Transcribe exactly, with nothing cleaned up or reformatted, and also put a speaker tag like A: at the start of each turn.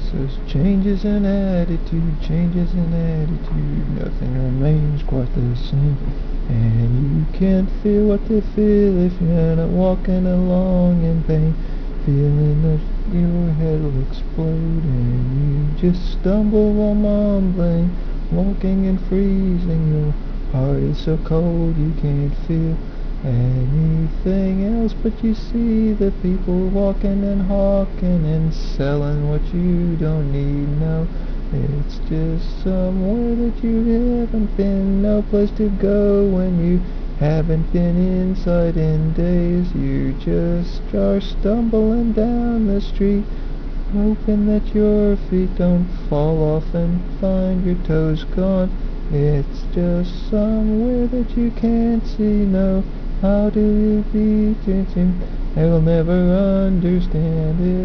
A: Says changes in attitude, changes in attitude, nothing remains quite the same. And you can't feel what they feel if you're not walking along in pain. Feeling that your head will explode and you just stumble while mumbling, walking and freezing. Your heart is so cold you can't feel anything else, but you see the people walking and hawking and selling what you don't need. No, it's just somewhere that you haven't been, no place to go when you haven't been inside in days. You just are stumbling down the street, hoping that your feet don't fall off and find your toes gone. It's just somewhere that you can't see. No, how do you beat it? I will never understand it.